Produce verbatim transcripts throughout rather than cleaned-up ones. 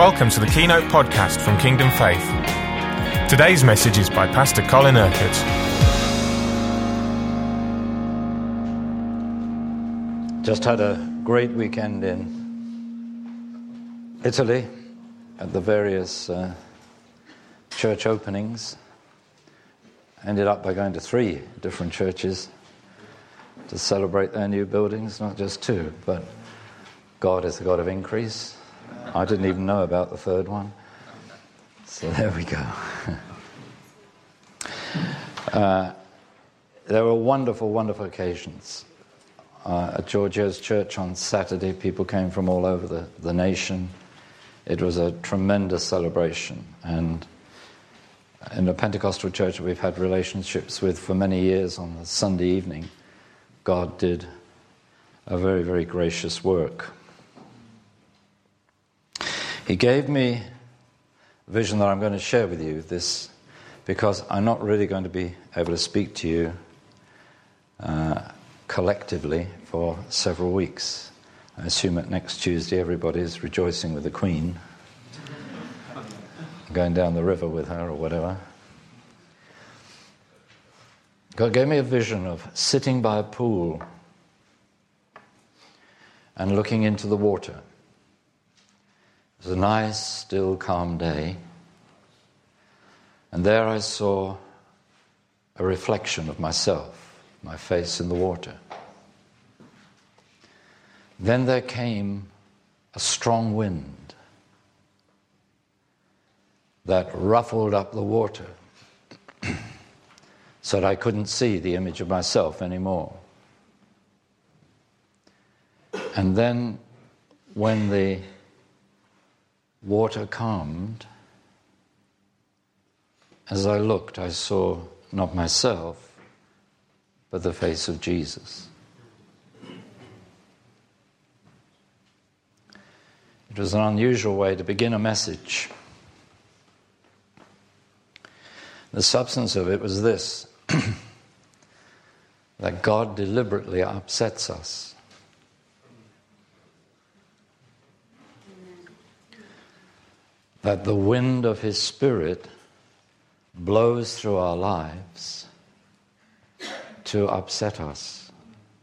Welcome to the Keynote podcast from Kingdom Faith. Today's message is by Pastor Colin Urquhart. Just had a great weekend in Italy at the various uh, church openings. Ended up by going to three different churches to celebrate their new buildings, not just two, but God is the God of increase. I didn't even know about the third one. So there we go. uh, there were wonderful, wonderful occasions. Uh, at Giorgio's church on Saturday, people came from all over the, the nation. It was a tremendous celebration. And in a Pentecostal church that we've had relationships with for many years, on the Sunday evening, God did a very, very gracious work. He gave me a vision that I'm going to share with you, this, because I'm not really going to be able to speak to you uh, collectively for several weeks. I assume that next Tuesday everybody's rejoicing with the Queen, going down the river with her or whatever. God gave me a vision of sitting by a pool and looking into the water. It was a nice, still, calm day. And there I saw a reflection of myself, my face in the water. Then there came a strong wind that ruffled up the water so that I couldn't see the image of myself anymore. And then when the water calmed, as I looked, I saw not myself, but the face of Jesus. It was an unusual way to begin a message. The substance of it was this, that God deliberately upsets us. That the wind of His Spirit blows through our lives to upset us,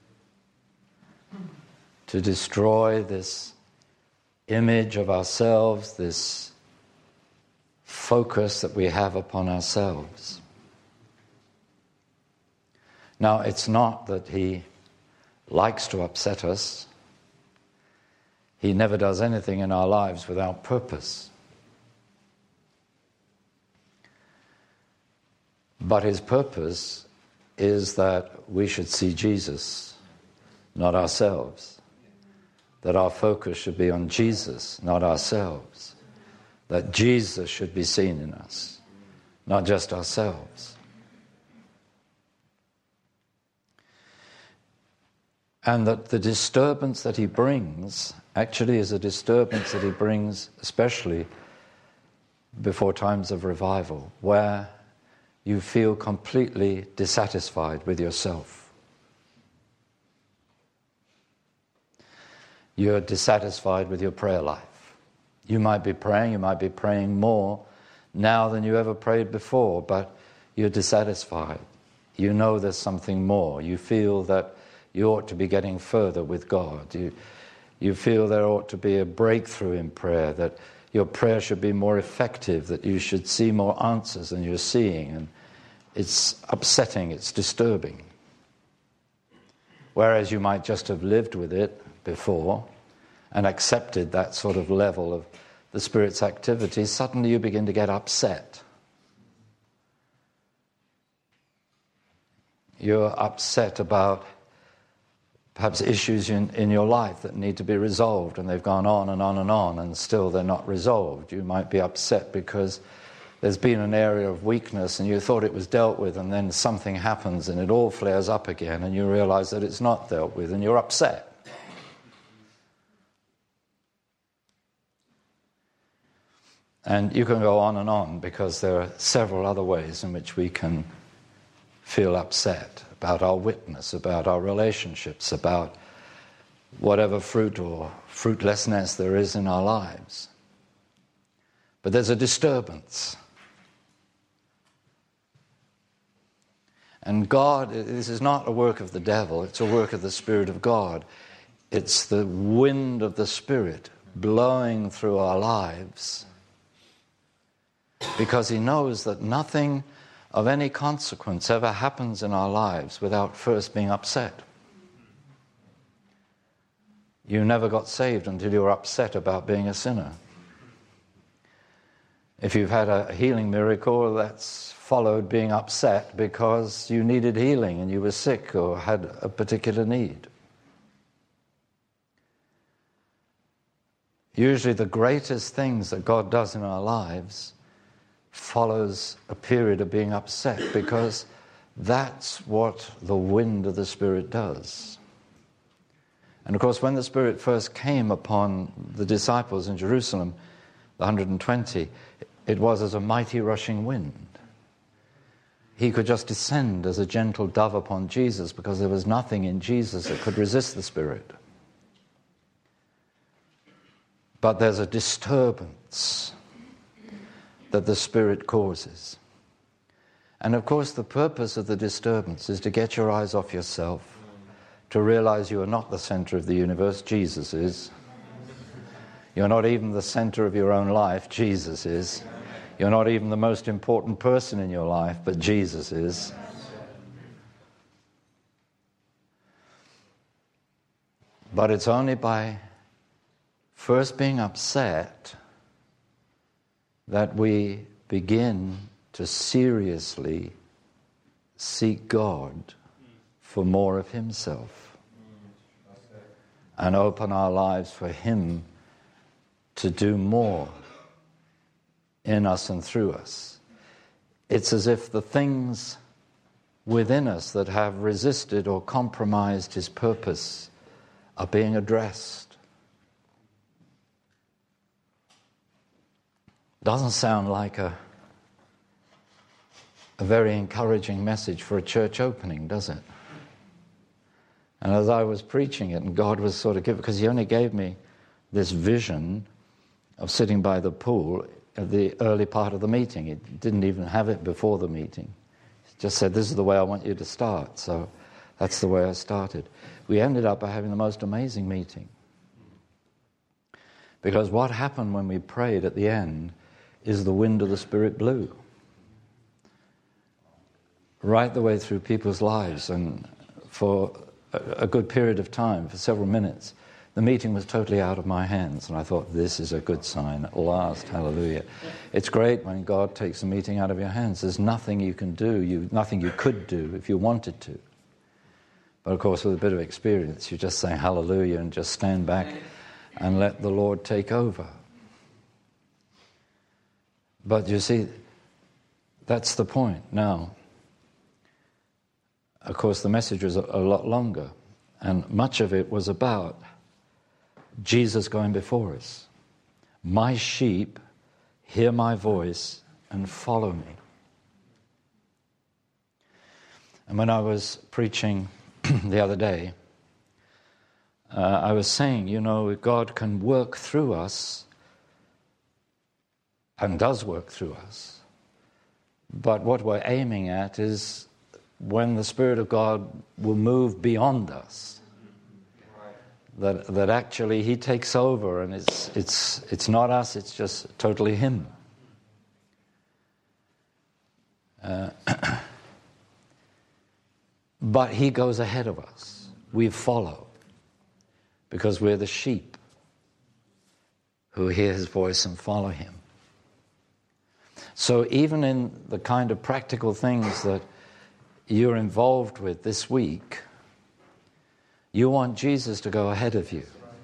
to destroy this image of ourselves, this focus that we have upon ourselves. Now, it's not that He likes to upset us. He never does anything in our lives without purpose. But His purpose is that we should see Jesus, not ourselves. That our focus should be on Jesus, not ourselves. That Jesus should be seen in us, not just ourselves. And that the disturbance that He brings actually is a disturbance that He brings especially before times of revival, where you feel completely dissatisfied with yourself. You're dissatisfied with your prayer life. You might be praying, you might be praying more now than you ever prayed before, but you're dissatisfied. You know there's something more. You feel that you ought to be getting further with God. You, you feel there ought to be a breakthrough in prayer, that your prayer should be more effective, that you should see more answers than you're seeing. And it's upsetting, it's disturbing. Whereas you might just have lived with it before and accepted that sort of level of the Spirit's activity, suddenly you begin to get upset. You're upset about perhaps issues in, in your life that need to be resolved, and they've gone on and on and on, and still they're not resolved. You might be upset because there's been an area of weakness and you thought it was dealt with, and then something happens and it all flares up again and you realize that it's not dealt with and you're upset. And you can go on and on, because there are several other ways in which we can feel upset about our witness, about our relationships, about whatever fruit or fruitlessness there is in our lives. But there's a disturbance. And God, this is not a work of the devil, it's a work of the Spirit of God. It's the wind of the Spirit blowing through our lives, because He knows that nothing of any consequence ever happens in our lives without first being upset. You never got saved until you were upset about being a sinner. If you've had a healing miracle, that's followed being upset because you needed healing and you were sick or had a particular need. Usually the greatest things that God does in our lives follows a period of being upset, because that's what the wind of the Spirit does. And of course, when the Spirit first came upon the disciples in Jerusalem, the one hundred twenty, it was as a mighty rushing wind. He could just descend as a gentle dove upon Jesus, because there was nothing in Jesus that could resist the Spirit. But there's a disturbance that the Spirit causes. And of course, the purpose of the disturbance is to get your eyes off yourself, to realize you are not the center of the universe, Jesus is. You're not even the center of your own life, Jesus is. You're not even the most important person in your life, but Jesus is. But it's only by first being upset that we begin to seriously seek God for more of Himself and open our lives for Him to do more in us and through us. It's as if the things within us that have resisted or compromised His purpose are being addressed. Doesn't sound like a, a very encouraging message for a church opening, does it? And as I was preaching it, and God was sort of giving, because He only gave me this vision of sitting by the pool at the early part of the meeting. He didn't even have it before the meeting. He just said, this is the way I want you to start. So that's the way I started. We ended up by having the most amazing meeting. Because what happened when we prayed at the end is the wind of the Spirit blew right the way through people's lives, and for a good period of time, for several minutes, the meeting was totally out of my hands, and I thought, this is a good sign at last, hallelujah. It's great when God takes a meeting out of your hands. There's nothing you can do, you, nothing you could do if you wanted to. But of course, with a bit of experience, you just say hallelujah and just stand back and let the Lord take over. But you see, that's the point. Now, of course, the message was a, a lot longer, and much of it was about Jesus going before us. My sheep hear my voice and follow me. And when I was preaching the other day, uh, I was saying, you know, God can work through us and does work through us. But what we're aiming at is when the Spirit of God will move beyond us. That that actually He takes over, and it's it's it's not us, it's just totally Him. Uh, but He goes ahead of us. We follow, because we're the sheep who hear His voice and follow Him. So even in the kind of practical things that you're involved with this week, you want Jesus to go ahead of you.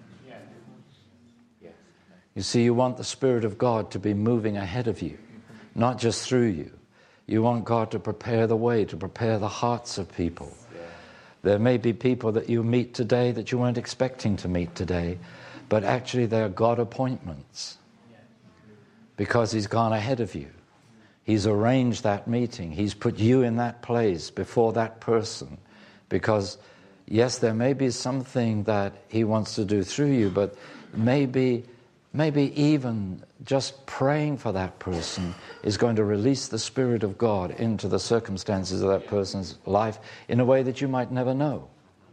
You see, you want the Spirit of God to be moving ahead of you, not just through you. You want God to prepare the way, to prepare the hearts of people. There may be people that you meet today that you weren't expecting to meet today, but actually they're God appointments, because He's gone ahead of you. He's arranged that meeting. He's put you in that place before that person, because yes, there may be something that He wants to do through you, but maybe maybe even just praying for that person is going to release the Spirit of God into the circumstances of that person's life in a way that you might never know.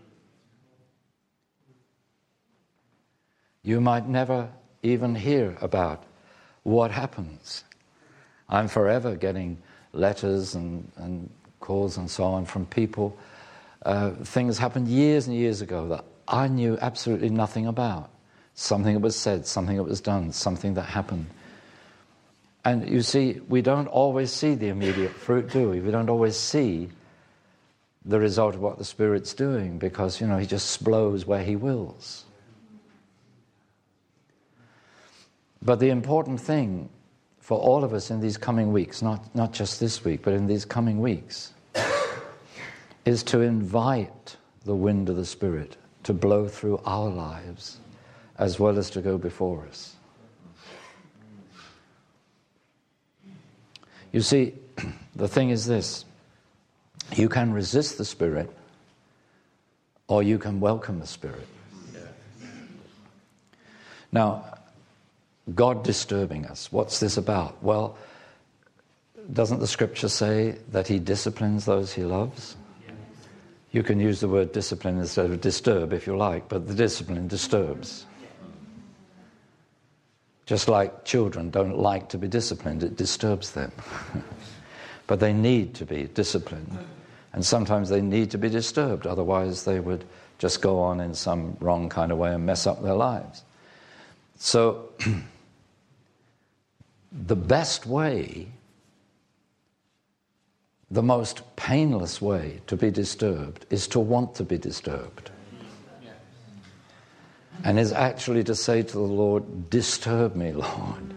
You might never even hear about what happens. I'm forever getting letters and, and calls and so on from people. Uh, things happened years and years ago that I knew absolutely nothing about. Something that was said, something that was done, something that happened. And you see, we don't always see the immediate fruit, do we? We don't always see the result of what the Spirit's doing because, you know, he just blows where he wills. But the important thing for all of us in these coming weeks, not, not just this week, but in these coming weeks, is to invite the wind of the Spirit to blow through our lives as well as to go before us. You see, the thing is this: you can resist the Spirit or you can welcome the Spirit. Now, God disturbing us, what's this about? Well, doesn't the Scripture say that he disciplines those he loves? You can use the word discipline instead of disturb if you like, but the discipline disturbs. Just like children don't like to be disciplined, it disturbs them. But they need to be disciplined. And sometimes they need to be disturbed, otherwise they would just go on in some wrong kind of way and mess up their lives. So, the best way, the most painless way to be disturbed is to want to be disturbed. And is actually to say to the Lord, disturb me, Lord.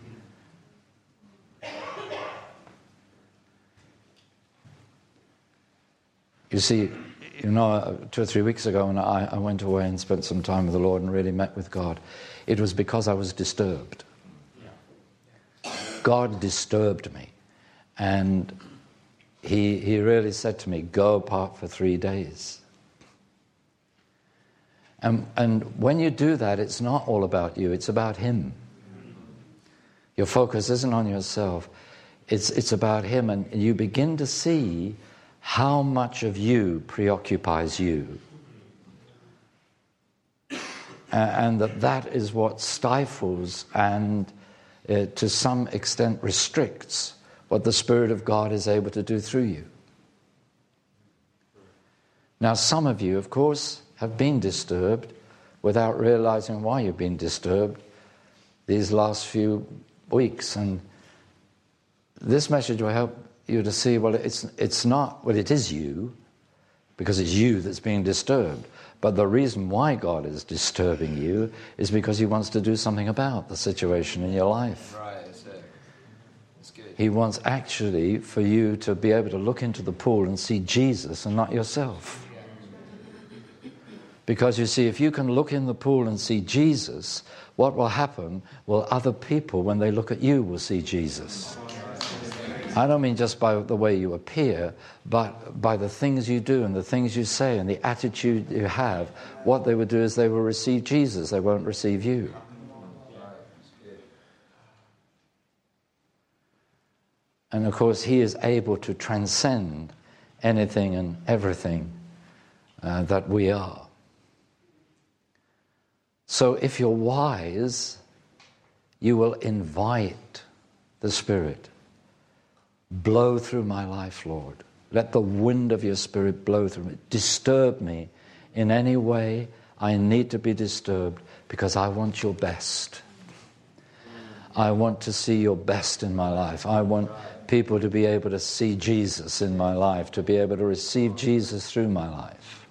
You see, you know, two or three weeks ago when I, I went away and spent some time with the Lord and really met with God, it was because I was disturbed. God disturbed me. And he, he really said to me, go apart for three days. And, and when you do that, it's not all about you, it's about him. Your focus isn't on yourself, it's, it's about him. And you begin to see how much of you preoccupies you. And that that is what stifles and uh, to some extent restricts what the Spirit of God is able to do through you. Now, some of you, of course, have been disturbed without realizing why you've been disturbed these last few weeks. And this message will help you to see, well, it's, it's not, well, it is you, because it's you that's being disturbed. But the reason why God is disturbing you is because he wants to do something about the situation in your life. Right, that's it. That's good. He wants actually for you to be able to look into the pool and see Jesus and not yourself. Because you see, if you can look in the pool and see Jesus, what will happen? Well, other people, when they look at you, will see Jesus. I don't mean just by the way you appear, but by the things you do and the things you say and the attitude you have. What they will do is they will receive Jesus. They won't receive you. And of course, he is able to transcend anything and everything uh, that we are. So if you're wise, you will invite the Spirit. Blow through my life, Lord. Let the wind of your Spirit blow through me. Disturb me in any way I need to be disturbed, because I want your best. I want to see your best in my life. I want people to be able to see Jesus in my life, to be able to receive Jesus through my life.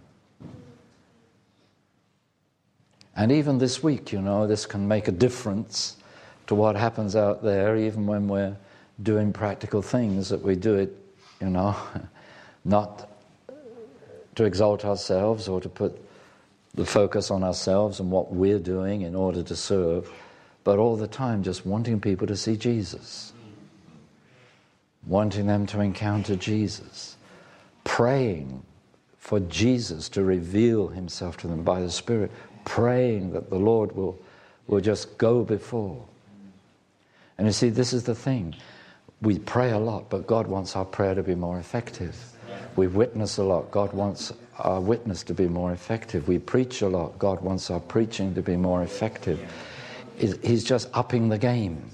And even this week, you know, this can make a difference to what happens out there, even when we're doing practical things, that we do it, you know, not to exalt ourselves or to put the focus on ourselves and what we're doing in order to serve, but all the time just wanting people to see Jesus, wanting them to encounter Jesus, praying for Jesus to reveal himself to them by the Spirit, praying that the Lord will, will just go before. And you see, this is the thing. We pray a lot, but God wants our prayer to be more effective. We witness a lot. God wants our witness to be more effective. We preach a lot. God wants our preaching to be more effective. He's just upping the game.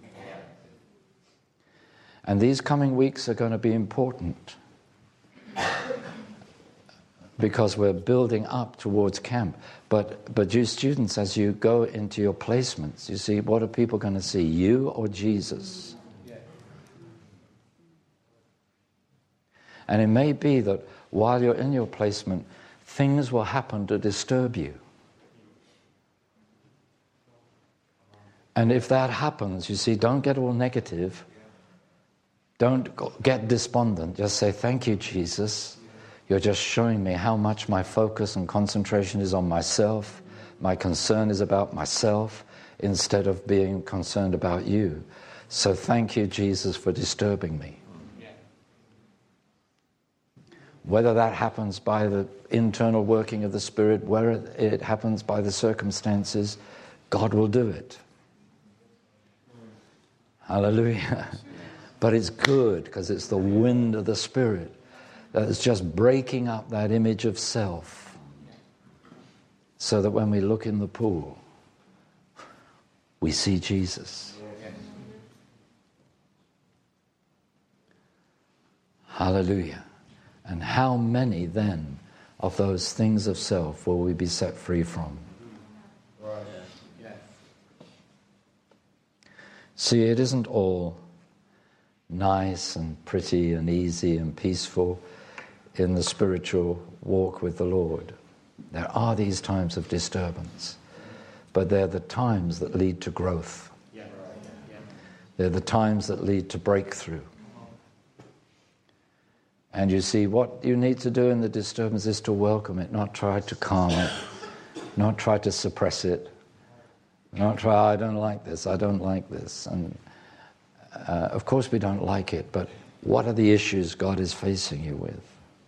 And these coming weeks are going to be important because we're building up towards camp. But, but you students, as you go into your placements, you see, what are people going to see? You or Jesus? And it may be that while you're in your placement, things will happen to disturb you. And if that happens, you see, don't get all negative. Don't get despondent. Just say, thank you, Jesus. You're just showing me how much my focus and concentration is on myself. My concern is about myself instead of being concerned about you. So thank you, Jesus, for disturbing me. Whether that happens by the internal working of the Spirit, whether it happens by the circumstances, God will do it. Hallelujah. But it's good because it's the wind of the Spirit that is just breaking up that image of self so that when we look in the pool, we see Jesus. Hallelujah. And how many then of those things of self will we be set free from? Right. Yeah. See, it isn't all nice and pretty and easy and peaceful in the spiritual walk with the Lord. There are these times of disturbance, but they're the times that lead to growth. Yeah. Right. Yeah. They're the times that lead to breakthrough. And you see, what you need to do in the disturbance is to welcome it, not try to calm it, not try to suppress it, not try, I don't like this, I don't like this. And uh, of course we don't like it, but what are the issues God is facing you with?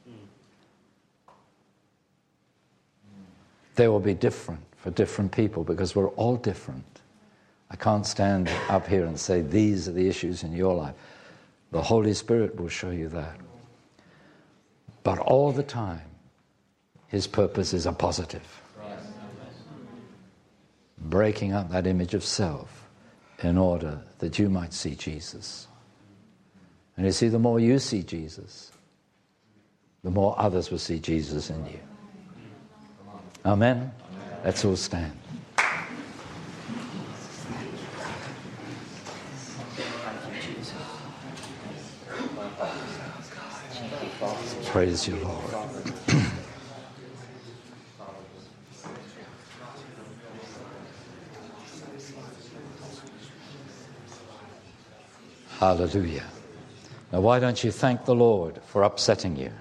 They will be different for different people because we're all different. I can't stand up here and say, these are the issues in your life. The Holy Spirit will show you that. But all the time, His purposes are positive. Breaking up that image of self in order that you might see Jesus. And you see, the more you see Jesus, the more others will see Jesus in you. Amen? Let's all stand. Praise you, Lord. Hallelujah. Now, why don't you thank the Lord for upsetting you?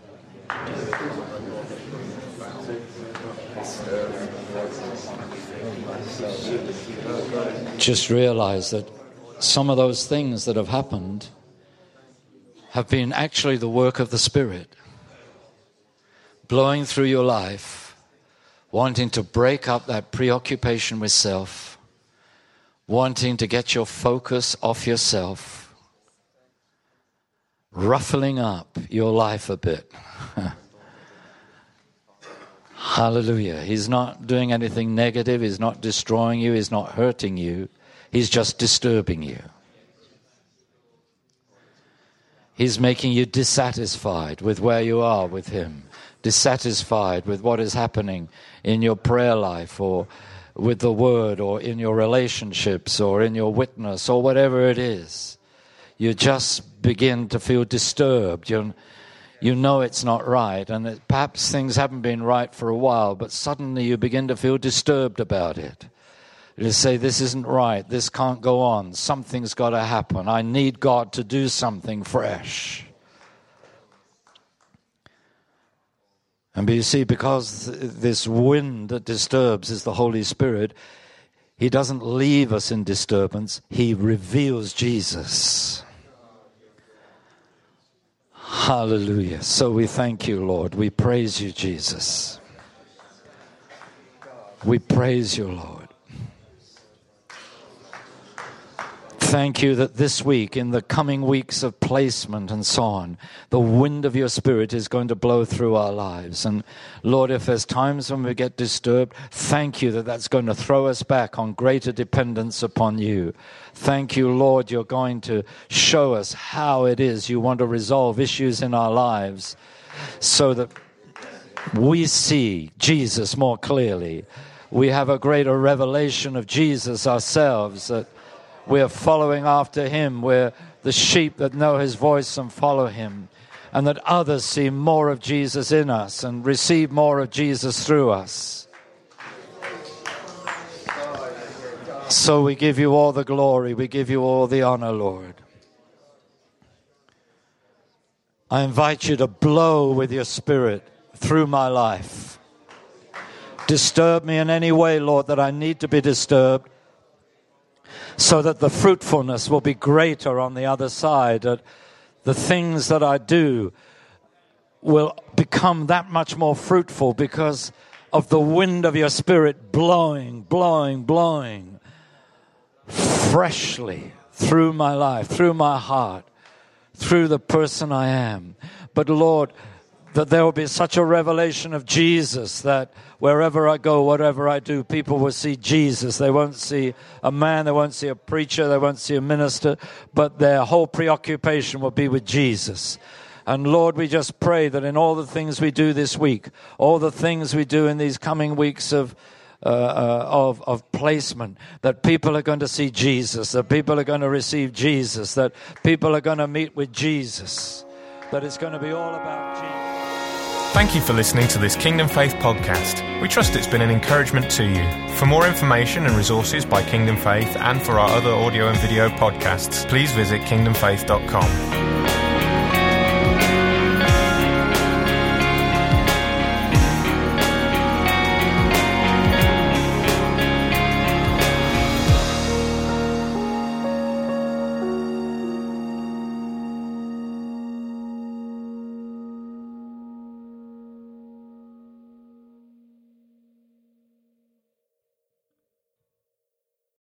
Just realize that some of those things that have happened have been actually the work of the Spirit, blowing through your life, wanting to break up that preoccupation with self, wanting to get your focus off yourself, ruffling up your life a bit. Hallelujah. He's not doing anything negative. He's not destroying you. He's not hurting you. He's just disturbing you. He's making you dissatisfied with where you are with Him, dissatisfied with what is happening in your prayer life or with the Word or in your relationships or in your witness or whatever it is. You just begin to feel disturbed. You, you know it's not right, and it, perhaps things haven't been right for a while, but suddenly you begin to feel disturbed about it. You say, this isn't right, this can't go on, something's got to happen, I need God to do something fresh. And you see, because this wind that disturbs is the Holy Spirit, He doesn't leave us in disturbance, He reveals Jesus. Hallelujah. So we thank you, Lord. We praise you, Jesus. We praise you, Lord. Thank you that this week, in the coming weeks of placement and so on, the wind of your Spirit is going to blow through our lives. And Lord, if there's times when we get disturbed, thank you that that's going to throw us back on greater dependence upon you. Thank you, Lord, you're going to show us how it is you want to resolve issues in our lives so that we see Jesus more clearly. We have a greater revelation of Jesus ourselves, that we're following after him. We're the sheep that know his voice and follow him. And that others see more of Jesus in us and receive more of Jesus through us. So we give you all the glory. We give you all the honor, Lord. I invite you to blow with your Spirit through my life. Disturb me in any way, Lord, that I need to be disturbed, so that the fruitfulness will be greater on the other side, that the things that I do will become that much more fruitful because of the wind of your Spirit blowing, blowing, blowing freshly through my life, through my heart, through the person I am. But Lord, that there will be such a revelation of Jesus that wherever I go, whatever I do, people will see Jesus. They won't see a man, they won't see a preacher, they won't see a minister, but their whole preoccupation will be with Jesus. And Lord, we just pray that in all the things we do this week, all the things we do in these coming weeks of uh, uh, of, of placement, that people are going to see Jesus, that people are going to receive Jesus, that people are going to meet with Jesus, that it's going to be all about Jesus. Thank you for listening to this Kingdom Faith podcast. We trust it's been an encouragement to you. For more information and resources by Kingdom Faith and for our other audio and video podcasts, please visit kingdom faith dot com.